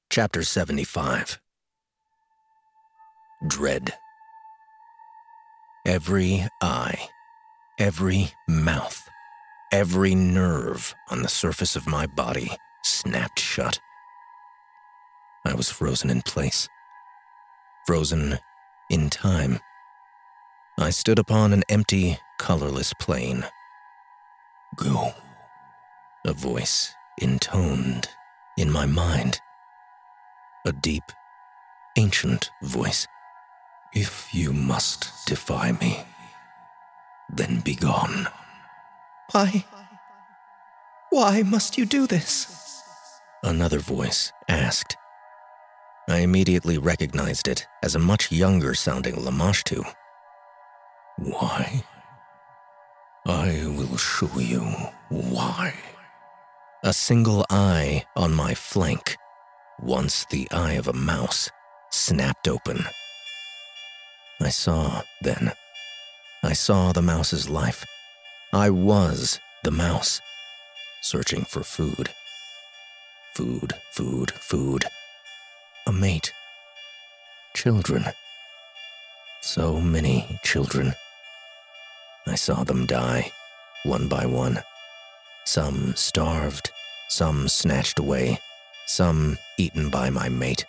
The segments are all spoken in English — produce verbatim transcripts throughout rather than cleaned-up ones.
Chapter seventy-five. Dread. Every eye, every mouth, every nerve on the surface of my body snapped shut. I was frozen in place, frozen in time. I stood upon an empty, colorless plain. Go. A voice intoned in my mind. A deep, ancient voice. If you must defy me, then be gone. Why? Why must you do this? Another voice asked. I immediately recognized it as a much younger-sounding Lamashtu. Why? I will show you why. A single eye on my flank, once the eye of a mouse, snapped open. I saw, then. I saw the mouse's life. I was the mouse, searching for food. Food, food, food. A mate. Children. So many children. I saw them die, one by one. Some starved, some snatched away, some eaten by my mate.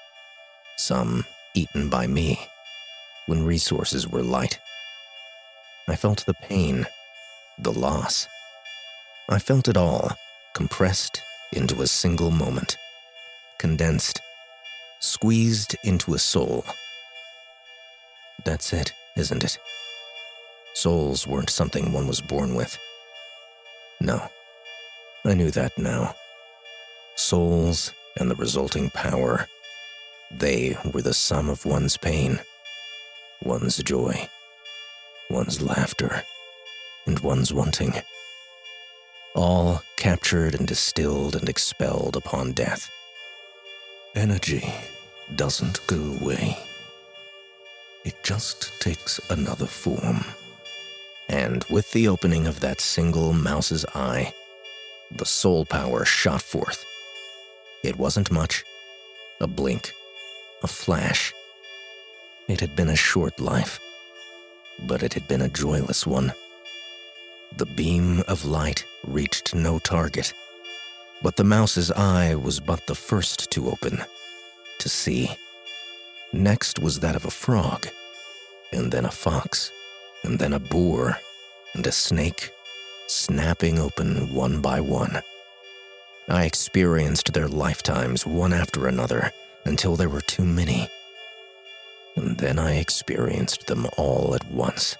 Some eaten by me, when resources were light. I felt the pain, the loss. I felt it all, compressed into a single moment, condensed, squeezed into a soul. That's it, isn't it? Souls weren't something one was born with. No, I knew that now. Souls and the resulting power, they were the sum of one's pain, one's joy, one's laughter, and one's wanting. All captured and distilled and expelled upon death. Energy doesn't go away. It just takes another form. And with the opening of that single mouse's eye, the soul power shot forth. It wasn't much. A blink. A flash. It had been a short life, but it had been a joyless one. The beam of light reached no target, but the mouse's eye was but the first to open, to see. Next was that of a frog, and then a fox, and then a boar, and a snake, snapping open one by one. I experienced their lifetimes one after another until there were too many. And then I experienced them all at once.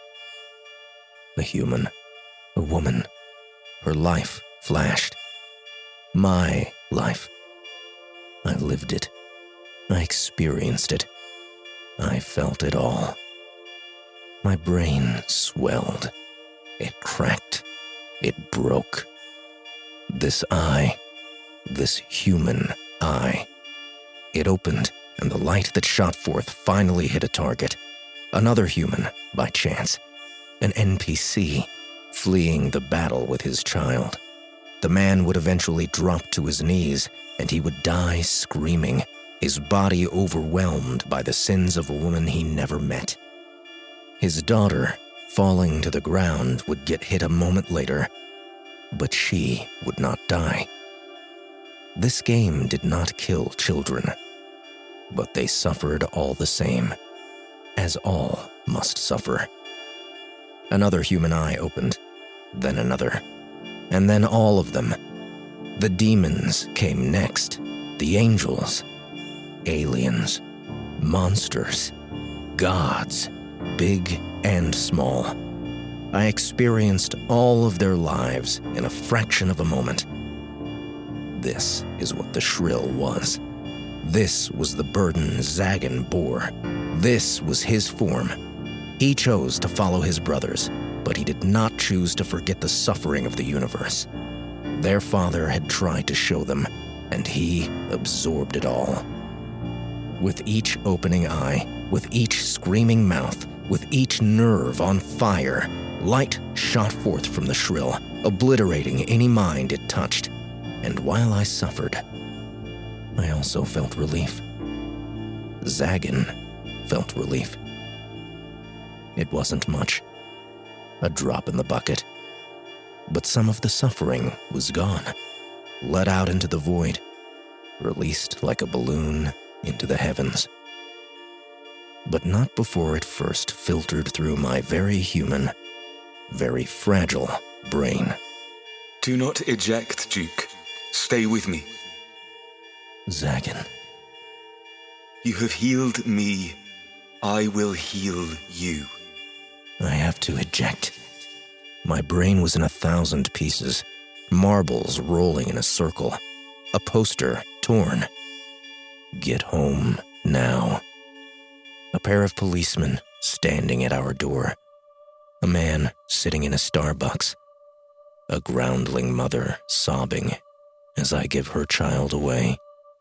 A human, a woman, her life flashed. My life. I lived it. I experienced it. I felt it all. My brain swelled. It cracked. It broke. This eye, this human eye. It opened, and the light that shot forth finally hit a target. Another human, by chance. An N P C, fleeing the battle with his child. The man would eventually drop to his knees, and he would die screaming, his body overwhelmed by the sins of a woman he never met. His daughter, falling to the ground, would get hit a moment later, but she would not die. This game did not kill children, but they suffered all the same, as all must suffer. Another human eye opened, then another, and then all of them. The demons came next, the angels, aliens, monsters, gods, big and small. I experienced all of their lives in a fraction of a moment. This is what the Shrill was. This was the burden Zagan bore. This was his form. He chose to follow his brothers, but he did not choose to forget the suffering of the universe. Their father had tried to show them, and he absorbed it all. With each opening eye, with each screaming mouth, with each nerve on fire, light shot forth from the Shrill, obliterating any mind it touched. And while I suffered, I also felt relief. Zagan felt relief. It wasn't much, a drop in the bucket, but some of the suffering was gone, let out into the void, released like a balloon into the heavens. But not before it first filtered through my very human, very fragile brain. Do not eject, Duke. Stay with me. Zagan. You have healed me. I will heal you. I have to eject. My brain was in a thousand pieces, marbles rolling in a circle, a poster torn. Get home now. A pair of policemen standing at our door. A man sitting in a Starbucks. A groundling mother sobbing as I give her child away.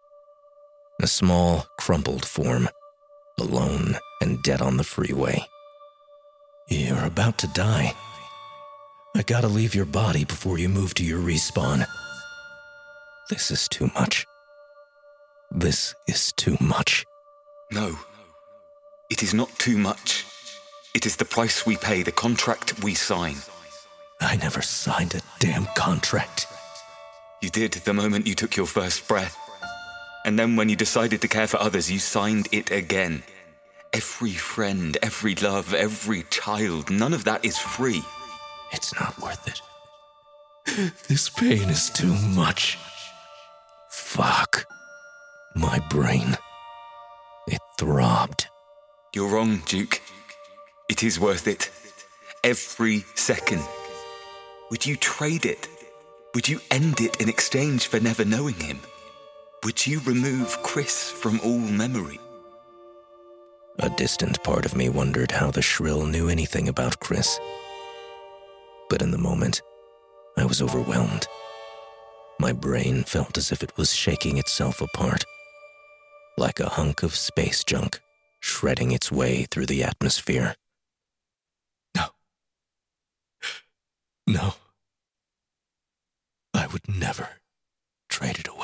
A small, crumpled form, alone and dead on the freeway. You're about to die. I gotta leave your body before you move to your respawn. This is too much. This is too much. No. It is not too much. It is the price we pay, the contract we sign. I never signed a damn contract. You did the moment you took your first breath. And then when you decided to care for others, you signed it again. Every friend, every love, every child, none of that is free. It's not worth it. This pain is too much. Fuck. My brain. It throbbed. You're wrong, Duke. It is worth it. Every second. Would you trade it? Would you end it in exchange for never knowing him? Would you remove Chris from all memory? A distant part of me wondered how the shrill knew anything about Chris. But in the moment, I was overwhelmed. My brain felt as if it was shaking itself apart, like a hunk of space junk shredding its way through the atmosphere. No. No. I would never trade it away.